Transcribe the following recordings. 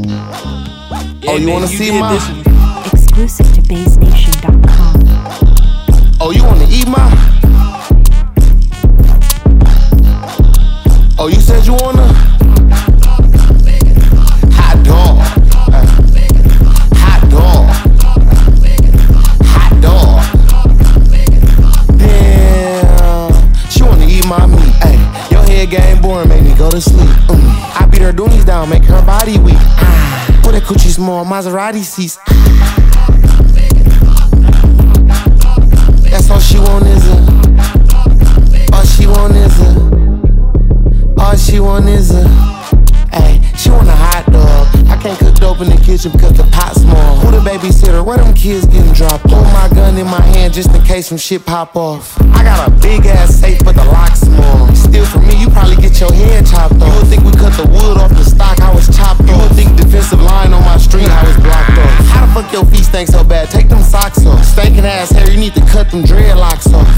Oh, you wanna see my? Exclusive to BassNation.com. Oh, you wanna eat my? Oh, you said you wanna? Hot dog. Hot dog. Hot dog. Damn, she wanna eat my meat. Ay, your head game boring, make me go to sleep. I beat her doonies down, make her body weak. Put that coochie small, Maserati seats. That's all she want is a. All she want is a. All she want is a. Ay, she want a hot dog. I can't cook dope in the kitchen because the pot's small. Who the babysitter? Where them kids getting dropped? Hold my gun in my hand just in case some shit pop off. I got a big ass safe, but the lock's small. Steal from me, you probably get your head chopped off. You would think we cut the wood off the stock, I was chopped off. You would think defensive line on my street, I was blocked off. How the fuck your feet stink so bad? Take them socks off. Stinking ass hair, you need to cut them dreadlocks off.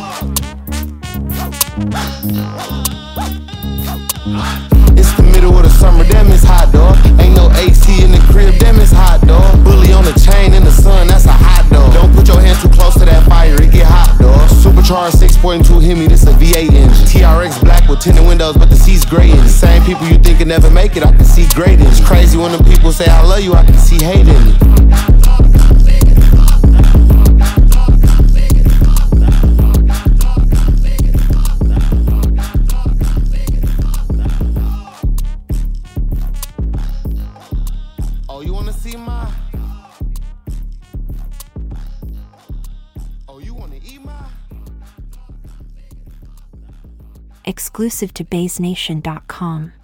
It's the middle of the summer, damn it's hot dog. Ain't no AC in the crib, damn it's hot dog. Bully on the chain in the sun, that's a hot dog. Don't put your hand too close to that fire, it get hot dog. Supercharged 6.2 Hemi, this a V8 engine. TRX black with tinted windows, but the seats gray in it. Same people you think can never make it, I can see great in it. It's crazy when the people say I love you, I can see hate in it. Oh, you wanna see my? Oh, you wanna eat my? Exclusive to BassNation.com.